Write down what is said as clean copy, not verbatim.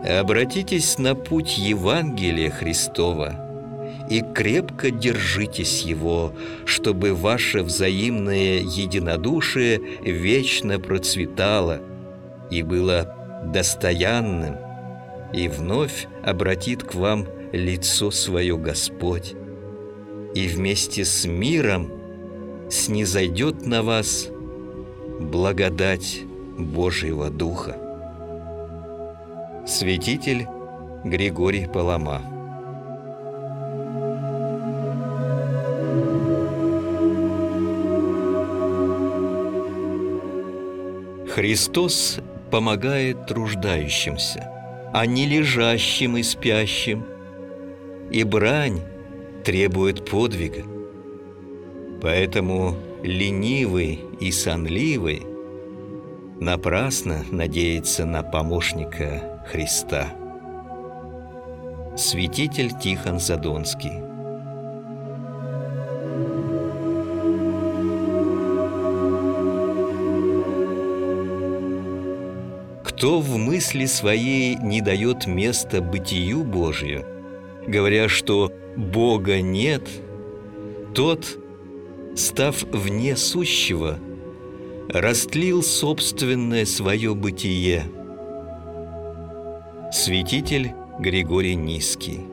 Обратитесь на путь Евангелия Христова и крепко держитесь его, чтобы ваше взаимное единодушие вечно процветало и было достоянным, и вновь обратит к вам лицо свое Господь, и вместе с миром снизойдет на вас благодать Божьего Духа. Святитель Григорий Палама. Христос помогает труждающимся, а не лежащим и спящим, и брань требует подвига. Поэтому ленивый и сонливый напрасно надеется на помощника Христа. Святитель Тихон Задонский. Кто в мысли своей не дает места бытию Божию, говоря, что Бога нет, тот, став вне сущего, растлил собственное свое бытие. Святитель Григорий Низкий.